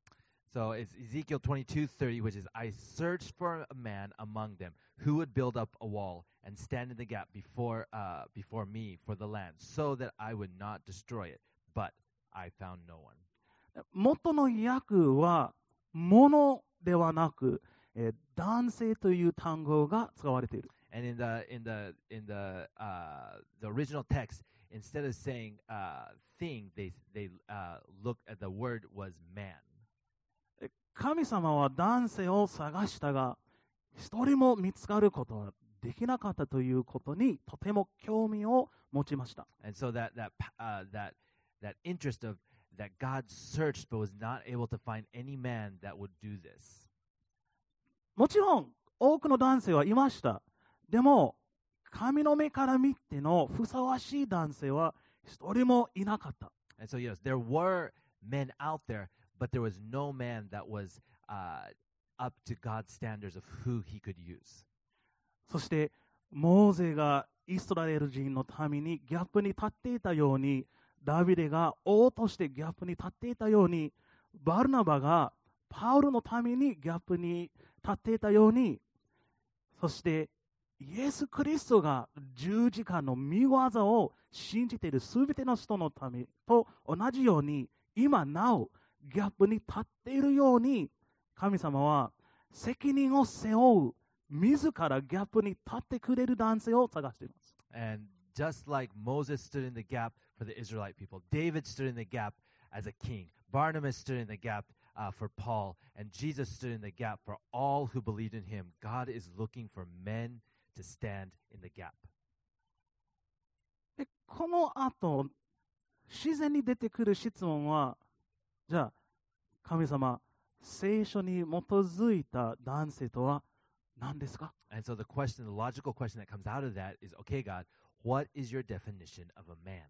So it's Ezekiel twenty-two thirty, which is, I searched for a man among them who would build up a wall and stand in the gap before uh, before me for the land, so that I would not destroy it. But I found no one. 元の訳は、物ではなく、えー、男性という単語が使われている。 And in the in the in the uh, the original text, instead of saying uh, thing, they they uh, looked at the word was man. 神様は男性を探したが、一人も見つかることはできなかったということにとても興味を持ちました。 And so that that uh, that that interest of that God searched but was not able to find any man that would do this. もちろん多くの男性はいました。でも神の目から見てのふさわしい男性は一人もいなかった。 And so yes, there were men out there, but there was no man that was uh, up to God's standards of who he could use. そしてモーゼがイスラエル人のためにギャップに立っていたように、ダビデが王としてギャップに立っていたように、バルナバがパウルのためにギャップに立っていたように、そしてイエス・クリストが十字架の御業を信じているすべての人のためと同じように、今なおギャップに立っているように、神様は責任を背負う、自らギャップに立ってくれる男性を探しています。 And just like Moses stood in the gap for the Israelite people, David stood in the gap as a king, Barnabas stood in the gap uh, for Paul, and Jesus stood in the gap for all who believed in him. God is looking for men to stand in the gap. でこの後、自然に出てくる質問は、じゃあ神様、聖書に基づいた男性とは何ですか？ And so the question, the logical question that comes out of that is, okay, God, what is your definition of a man?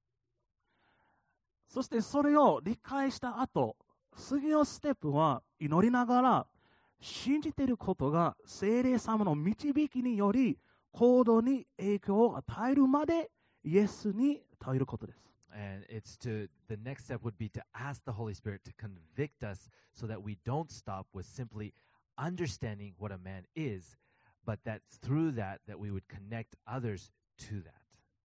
そしてそれを理解した後、次のステップは祈りながら、信じていることが聖霊様の導きにより行動に影響を与えるまでイエスに頼ることです。 And it's to, the next step would be to ask the Holy Spirit to convict us so that we don't stop with simply understanding what a man is, but that through that, that we would connect others to that.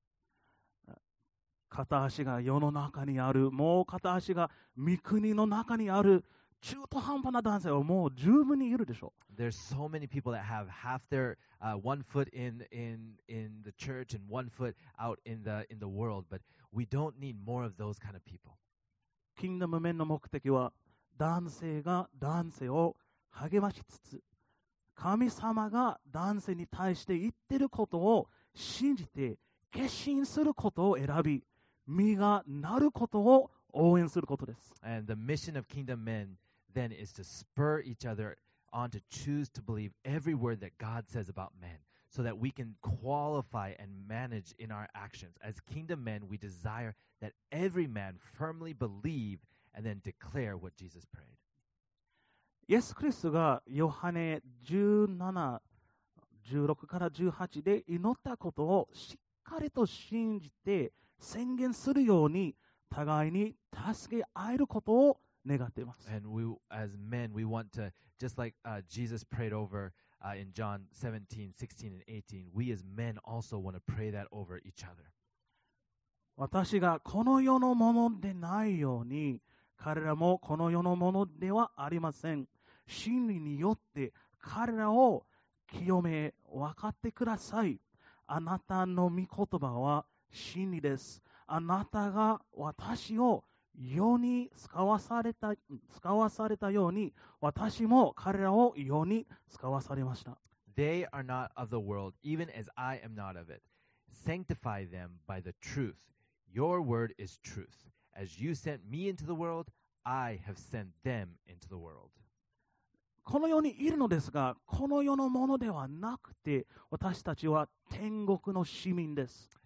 片足が世の中にある、もう片足が御国の中にある中途半端な男性はもう十分にいるでしょう。 There's so many people that have half their uh, one foot in in in the church and one foot out in the in the world, but we don't need more of those kind of people. キングダムメンの目的は男性が男性を励ましつつ、神様が男性に対して言っていることを信じて決心することを選び、実がなることを応援することです。 And the mission of Kingdom Men then is to spur each other on to choose to believe every word that God says about men, so that we can qualify and manage in our actions. As Kingdom Men, we desire that every man firmly believe and then declare what Jesus prayed. イエス・クリストがヨハネじゅうなな、じゅうろくからじゅうはちで祈ったことをしっかりと信じて宣言するように互いに助け合えることを願っています。 And we, as men, we want to, just like uh, Jesus prayed over uh, in John seventeen, sixteen, and eighteen, we as men also want to pray that over each other. 私がこの世のものでないように、彼らもこの世のものではありません。真理によって彼らを清め分かってください。あなたの御言葉は真理です。あなたが私を世に使わされた、使わされたように、私も彼らを世に使わされました。 They are not of the world, even as I am not of it. Sanctify them by the truth. Your word is truth. As you sent me into the world, I have sent them into the world. この世にいるのですが、この世のものではなくて、私たちは天国の市民です。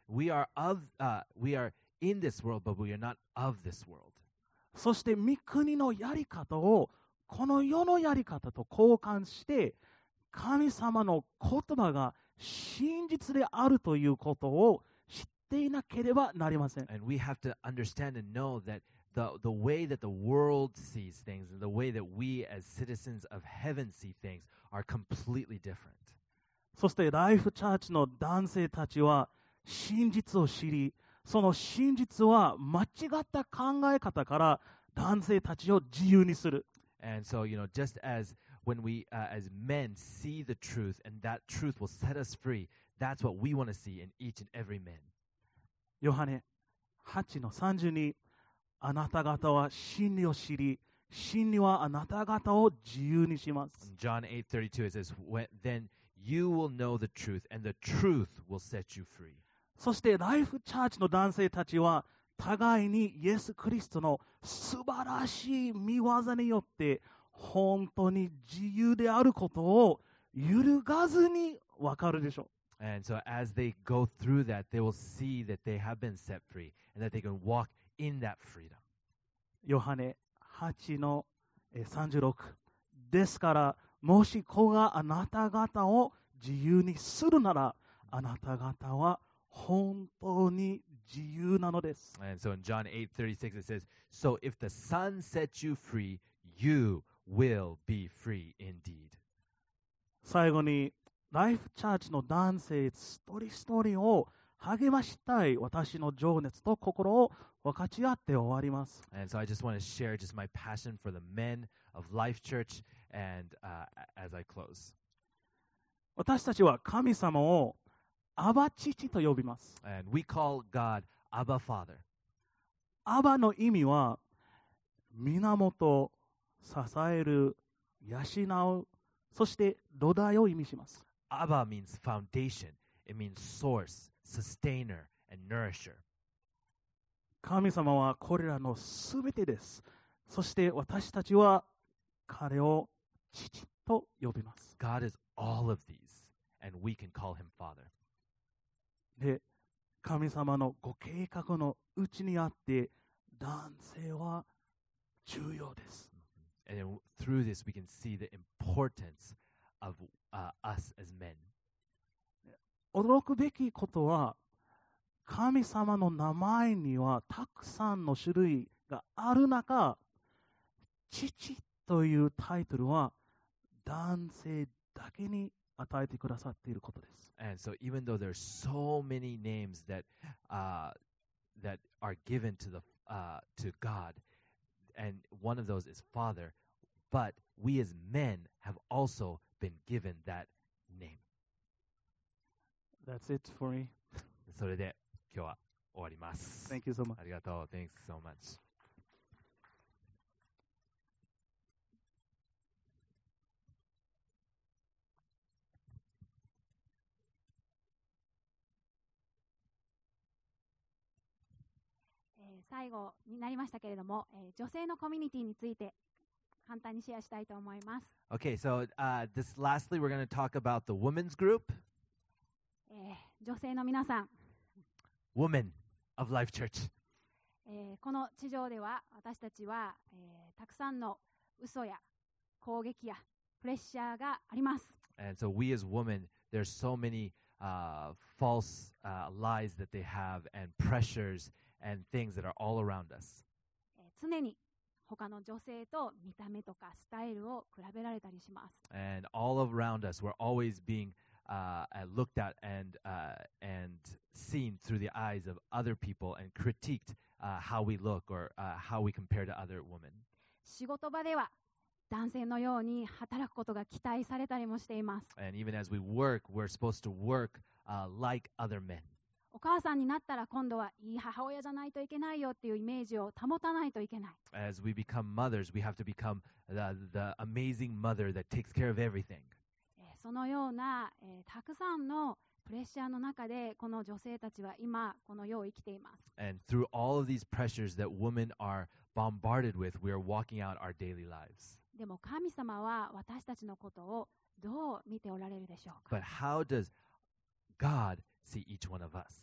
We are of, uh, we are in this world, but we are not of this world. そして御国のやり方をこの世のやり方と交換して、神様の言葉が真実であるということを知っていなければなりません。 And we have to understand and know that the, the way that the world sees things and the way that we as citizens of heaven see things are completely different. そしてライフチャーチの男性たちは真実を知り、その真実は間違った考え方から男性たちを自由にする。 And so, you know, just as when we, uh, as men, see the truth and that truth will set us free, that's what we want to see in each and every man. ヨハネはちのさんじゅうに、あなた方は真理を知り、真理はあなた方を自由にします。 In John eight thirty-two, it says, when, then you will know the truth, and the truth will set you free. そしてライフチャーチの男性たちは互いにイエス・クリストの素晴らしい見業によって本当に自由であることを揺るがずに分かるでしょう。 And so as they go through that, they will see that they have been set free and that they can walk in that freedom. ヨハネはちのさんじゅうろく、ですからもし子があなた方を自由にするなら、あなた方は本当に自由なのです。 And so in John eight thirty-six, it says, so if the Son sets you free, you will be free indeed. 最後にライフチャーチの男性一人一人を励ましたい私の情熱と心を分かち合って終わります。 And so I just want to share just my passion for the men of Life Church and uh, as I close. 私たちは神様をアバ父と呼びます。 And we call God Abba Father. アバの意味は源、支える、養う、そして土台を意味します。 Abba means foundation. It means source, sustainer, and nourisher. 神様はこれらのすべてです。そして私たちは彼を父と呼びます。 God is all of these, and we can call him Father. で、神様のご計画のうちにあって男性は重要です。 And then through this, we can see the importance of uh, us as men. 驚くべきことは、神様の名前にはたくさんの種類がある中、父というタイトルは男性だけに与えてくださっていることです。 And so even though there's so many names that uh, that are given to the uh, to God, and one of those is Father, but we as men have also been given that name. That's it for me. それで今日は終わります。 Thank you so much. ありがとう。Thanks so much. えー最後になりましたけれども、えー女性のコミュニティについて簡単にシェアしたいと思います。 Okay, so uh, this lastly, we're going to talk about the women's group, えー女性の皆さん、 Women of Life Church. えーこの地上では私たちは、えーたくさんの嘘や攻撃やプレッシャーがあります。 And so we as women, there's so many uh, false uh, lies that they have and pressures and things that are all around us. えー常に他の女性と見た目とかスタイルを比べられたりします。 And all around us, we're always being uh, uh, looked at and uh, and seen through the eyes of other people and critiqued uh, how we look or uh, how we compare to other women. 仕事場では男性のように働くことが期待されたりもしています。 And even as we work, we're supposed to work uh, like other men. お母さんになったら今度はいい母親じゃないといけないよっていうイメージを保たないといけない。 As we become mothers, we have to become the, the amazing mother that takes care of everything. えーそのような、えーたくさんのプレッシャーの中でこの女性たちは今この世を生きています。 And through all of these pressures that women are bombarded with, we are walking out our daily lives. でも神様は私たちのことをどう見ておられるでしょうか。 But how does God see each one of us?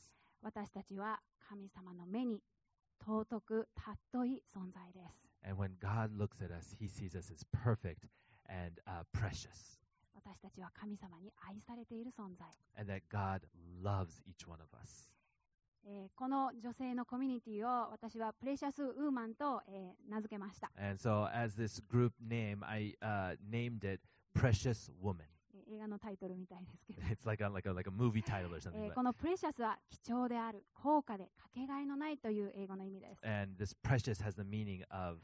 私たちは神様の目に尊く尊い存在です。 And when God looks at us, He sees us as perfect and uh, precious. 私たちは神様に愛されている存在。 And that God loves each one of us. えーこの女性のコミュニティを私はプレシャスウーマンと、えー名付けました。 And so, as this group name, I uh, named it Precious Woman. えー映画のタイトルみたいですけど、 It's like a like a like a movie title or え something. ー But, このプレシャスは貴重である、高価でかけがえのないという英語の意味です。 and this precious has the meaning of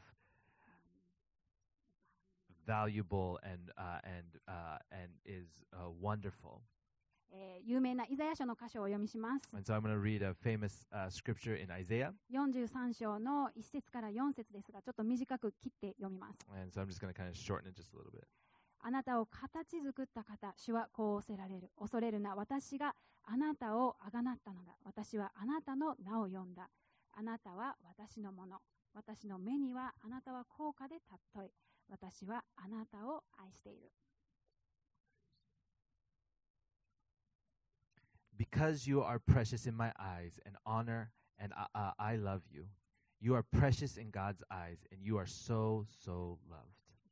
valuable and uh, and uh, and is uh, wonderful. えー有名なイザヤ書の箇所をお読みします。 And so I'm going to read a famous uh, scripture in Isaiah. よんじゅうさん章のいち節からよん節ですが、ちょっと短く切って読みます。 And so I'm just going to kind of shorten it just a little bit. あなたを形作った方、主はこうおせられる。恐れるな、私があなたをあがなったのだ。私はあなたの名を呼んだ。あなたは私のもの。私の目にはあなたは高価で尊い。私はあなたを愛している。 Because you are precious in my eyes and honor and uh, uh, I love you. You are precious in God's eyes and you are so, so loved.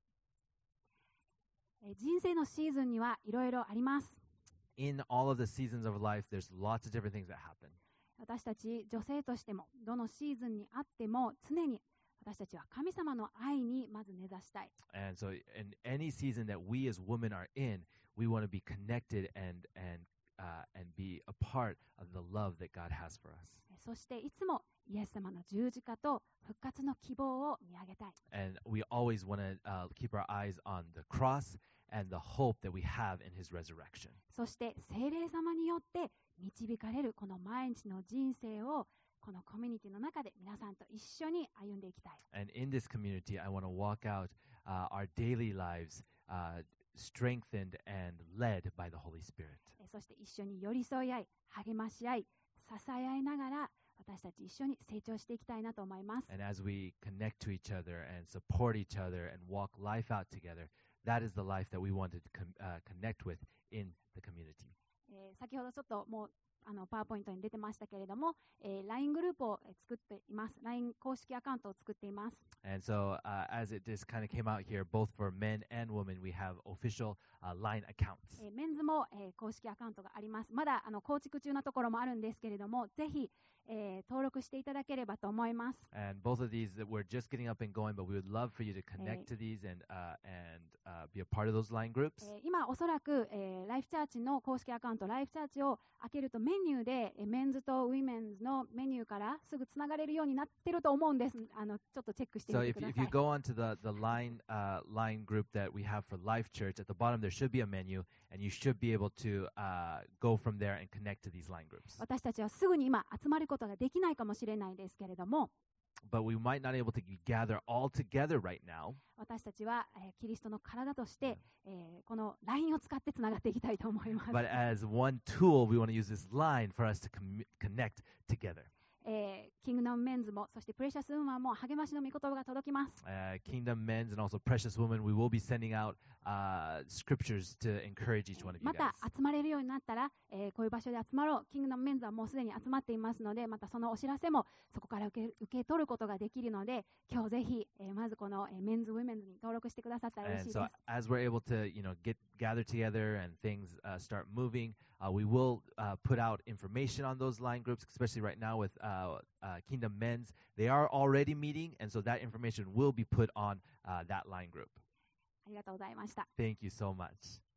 えー人生のシーズンにはいろいろあります。 In all of the seasons of life, there's lots of different things that happen. 私たち女性としても、どのシーズンにあっても常に私たちは神様の愛にまず根ざしたい。 And so in any season that we as women are in, we want to be connected and and uh, and be a part of the love that God has for us. そしていつもイエス様の十字架と復活の希望を見上げたい。 And we always want to uh, keep our eyes on the cross and the hope that we have in his resurrection. そして聖霊様によって導かれるこの毎日の人生をこのコミュニティの中で皆さんと一緒に歩んでいきたい。 And in this community, I want to walk out uh, our daily lives uh, strengthened and led by the Holy Spirit. えそして一緒に寄り添い合い、励まし合い、支え合いながら私たち一緒に成長していきたいなと思います。 And as we connect to each other and support each other and walk life out together, that is the life that we want to com- uh, connect with in the community. えー先ほどちょっともうあのパワーポイントに出てましたけれども、えー ライン グループをえー作っています。ライン 公式アカウントを作っています。 And so, uh, as it just kind of came out here, both for men and women, we have official uh, line accounts. えーメンズも、えー公式アカウントがあります。まだあの構築中のところもあるんですけれども、ぜひ、えー登録していただければと思います。 And both of these that we're just getting up and going, but we would love for you to connect to these and uh, and uh, be a part of those line groups. えー今おそらく、えーライフチャーチの公式アカウントライフチャーチを開けるとメニューで、えーメンズとウィメンズのメニューからすぐつながれるようになってると思うんです。あのちょっとチェックしてみ So て if くだ if さ you い。 go onto the the line uh, line group that we have for Life Church, at the bottom there should be a menu, and you should be able to uh, go from there and connect to these line groups. 私たちはすぐに今集まることができないかもしれないですけれども、 But we might not be able to gather all together right now. 私たちは、えーキリストの体として、えーこの ライン を使ってつながっていきたいと思います。 But as one tool, we want to use this line for us to com- connect together. えーキングダムメンズもそしてプレシャスウーマンも励ましの御言葉が届きます。 Uh, Kingdom Men's and also Precious Woman, we will be sending out uh, scriptures to encourage each one of you ま guys. た集まれるようになったら、えーこういう場所で集まろう。キングダムメンズはもうすでに集まっていますので、またそのお知らせもそこから受け受け取ることができるので、今日ぜひ、えーまずこの、えーメンズ、ウィメンズに登録してくださったら嬉し And いで so す。 as we're able to, you know, get gather together and things uh, start moving, uh, we will uh, put out information on those line groups, especially right now with uh, uh, Kingdom Men's. They are already meeting, and so that information will be put on uh, that line group. ありがとうございました。 Thank you so much.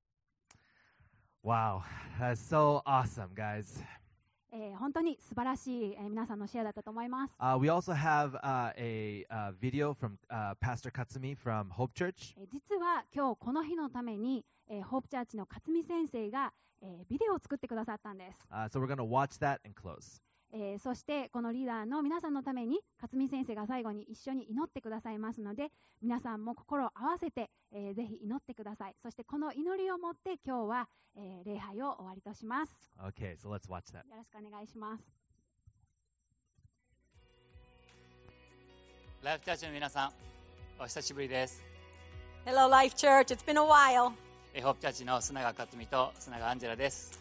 Wow, that's so awesome, guys. えー本当に素晴らしい、えー皆さんのシェアだったと思います。 Uh, we also have uh, a uh, video from uh, Pastor Katsumi from Hope Church. えー実は今日この日のために、えーホープチャーチの勝見先生が、えービデオを作ってくださったんです。 Uh, so we're going to watch that and close. えーそしてこのリーダーの皆さんのために勝見先生が最後に一緒に祈ってくださいますので、皆さんも心を合わせて、えーぜひ祈ってください。そしてこの祈りをもって今日は、えー礼拝を終わりとします。 Okay, so let's watch that. よろしくお願いします。 ライフチャーチの皆さん、お久しぶりです。 Hello, Life Church. It's been a while. えホープチャーチの須永克美と須永アンジェラです。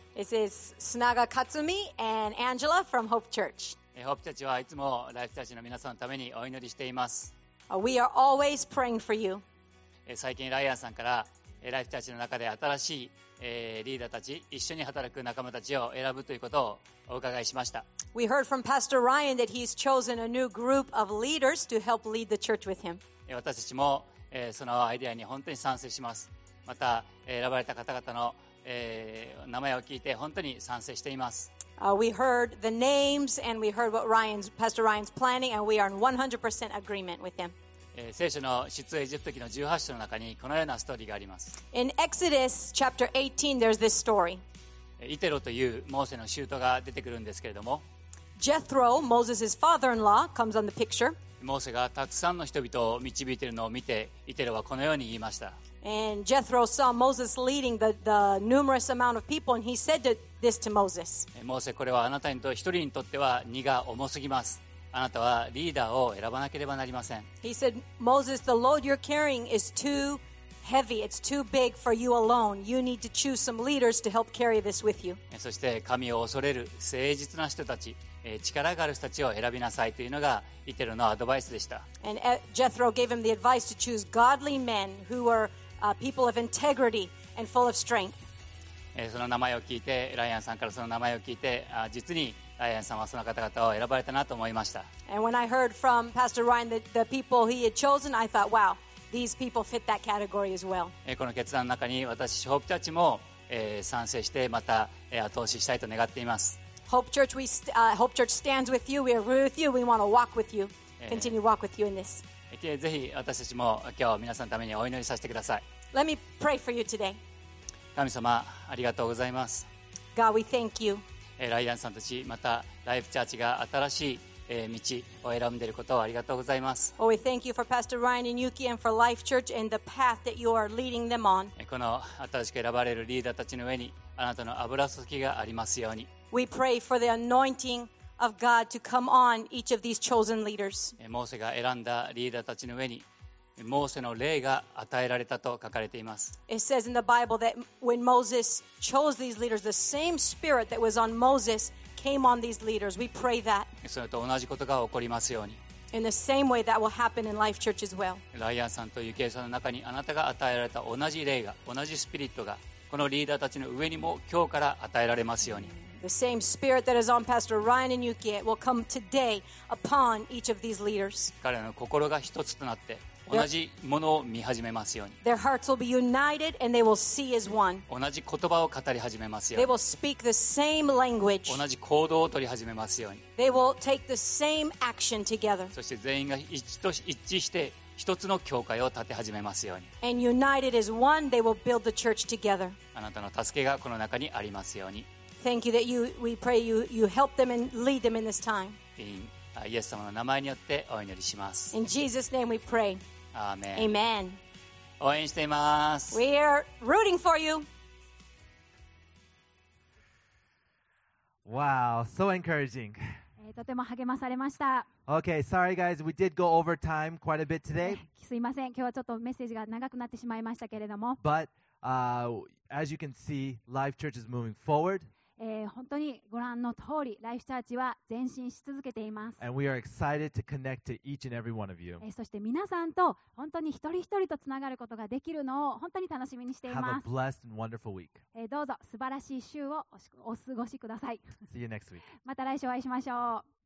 This is Snaga Katsumi and Angela from Hope Church. えーホープチャーチはいつもライフチャーチの皆さんのためにお祈りしています。 Uh, we are always praying for you. えー最近ライアンさんからえーライフチャーチの中で新しい、えーリーダーたち、一緒に働く仲間たちを選ぶということをお伺いしました。 We heard from Pastor Ryan that he's chosen a new group of leaders to help lead the church with him. えー私たちも、えーそのアイデアに本当に賛成します。また、えー選ばれた方々の、えー名前を聞いて本当に賛成しています。 Uh, we heard the names and we heard what Ryan's, Pastor Ryan's planning, and we are in one hundred percent agreement with him. えー聖書の出エジプト記のじゅうはち章の中にこのようなストーリーがあります。 In Exodus chapter eighteen, there's this story. えーイテロというモーセの舅が出てくるんですけれども、 Jethro, Moses' father-in-law, comes on the picture. モーセがたくさんの人々を導いているのを見て、イテロはこのように言いました。 And Jethro saw Moses leading the, the numerous amount of people, and he said to, this to Moses. えーモーセ、これはあなたにと一人にとっては荷が重すぎます。あなたはリーダーを選ばなければなりません。 He said, Moses, the load you're carrying is too heavy. It's too big for you alone. You need to choose some leaders to help carry this with you. えーそして神を恐れる誠実な人たち、えー力がある人たちを選びなさいというのがイテロのアドバイスでした。 And uh, Jethro gave him the advice to choose godly men who were uh, people of integrity and full of strength. えーその名前を聞いて、ライアンさんからその名前を聞いて、あ実にライアンさんはその方々を選ばれたなと思いました。 And when I heard from Pastor Ryan the, the people he had chosen, I thought, wow, these people fit that category as well. えーこの決断の中に私、ホープチャーチも、えー賛成してまた、えー後押ししたいと願っています。 Hope Church, we st- uh, Hope Church stands with you. We agree with you. We want to walk with you, Yeah. continue to walk with you in this. えーぜひ私たちも今日皆さんのためにお祈りさせてください。 Let me pray for you today. 神様、ありがとうございます。 God, we thank you. えーライアンさんたち、またライフチャーチが新しい、えー道を選んでいることをありがとうございます。 Oh, we thank you for Pastor Ryan and Yuki and for Life Church and the path that you are leading them on. えーこの新しく選ばれるリーダーたちの上にあなたの油注ぎがありますように。 We pray for the anointing of God to come on each of these chosen leaders. えーモーセが選んだリーダーたちの上にモーセの霊が与えられたと書かれています。 It says in the Bible that when Moses chose these leaders, the same spirit that was on Moses came on these leaders. We pray that それと同じことが起こりますように。 in the same way that will happen in Life Church as well. ライアンさんとユキエさんの中にあなたが与えられた同じ霊が、同じスピリットがこのリーダーたちの上にも今日から与えられますように。 The same spirit that is on Pastor Ryan and Yuki will come today upon each of these leaders. 彼らの心が一つとなって同じものを見始めますように。 Their hearts will be united and they will see as one. 同じ言葉を語り始めますよ They うに。 will speak the same language. 同じ行動を取り始めますように。 They will take the same action together. そして全員が一致と一致して一つの教会を立て始めますように。 And united as one, they will build the church together. あなたの助けがこの中にありますように。 Thank you that you, we pray you, you help them and lead them in this time. イエス様の名前によってお祈りします。 In Jesus' name we pray. アーメン。 Amen. 応援しています。 We are rooting for you. Wow, so encouraging. えーとても励まされました。 Okay, sorry guys, we did go over time quite a bit today, すいません、今日はちょっとメッセージが長くなってしまいましたけれども、 but uh, as you can see, Life Church is moving forward, えー本当にご覧の通り、ライフチャーチは前進し続けています。 and we are excited to connect to each and every one of you. えーそして皆さんと本当に一人一人とつながることができるのを本当に楽しみにしてい Have ま a す。 blessed and wonderful week. えーどうぞ素晴らしい週をおしお過ごしください。 See you next week. また来週お会いしましょう。